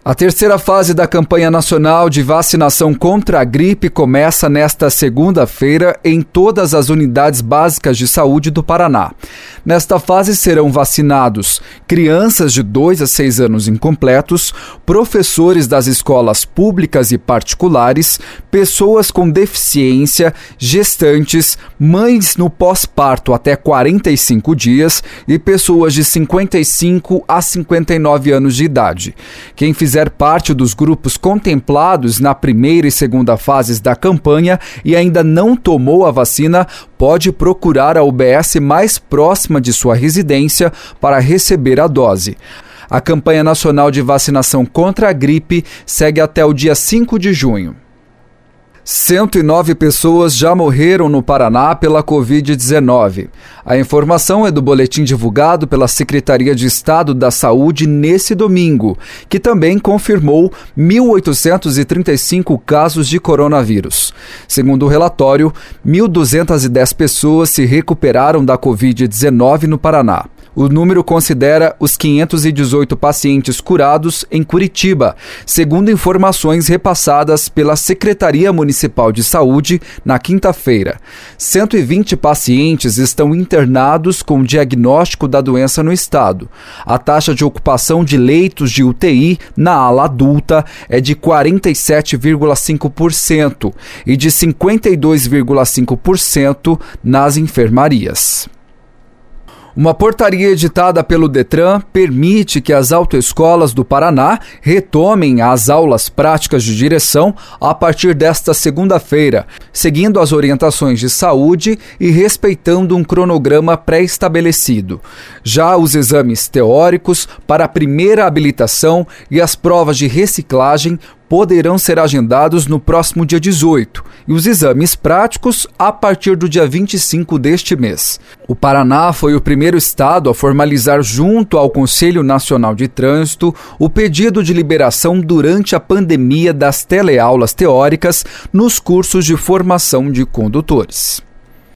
A terceira fase da campanha nacional de vacinação contra a gripe começa nesta segunda-feira em todas as unidades básicas de saúde do Paraná. Nesta fase serão vacinados crianças de 2 a 6 anos incompletos, professores das escolas públicas e particulares, pessoas com deficiência, gestantes, mães no pós-parto até 45 dias e pessoas de 55 a 59 anos de idade. Quem fizer parte dos grupos contemplados na primeira e segunda fases da campanha e ainda não tomou a vacina, pode procurar a UBS mais próxima de sua residência para receber a dose. A campanha nacional de vacinação contra a gripe segue até o dia 5 de junho. 109 pessoas já morreram no Paraná pela Covid-19. A informação é do boletim divulgado pela Secretaria de Estado da Saúde nesse domingo, que também confirmou 1.835 casos de coronavírus. Segundo o relatório, 1.210 pessoas se recuperaram da Covid-19 no Paraná. O número considera os 518 pacientes curados em Curitiba, segundo informações repassadas pela Secretaria Municipal de Saúde na quinta-feira. 120 pacientes estão internados com diagnóstico da doença no estado. A taxa de ocupação de leitos de UTI na ala adulta é de 47,5% e de 52,5% nas enfermarias. Uma portaria editada pelo Detran permite que as autoescolas do Paraná retomem as aulas práticas de direção a partir desta segunda-feira, seguindo as orientações de saúde e respeitando um cronograma pré-estabelecido. Já os exames teóricos para a primeira habilitação e as provas de reciclagem poderão ser agendados no próximo dia 18 e os exames práticos a partir do dia 25 deste mês. O Paraná foi o primeiro estado a formalizar junto ao Conselho Nacional de Trânsito o pedido de liberação durante a pandemia das teleaulas teóricas nos cursos de formação de condutores.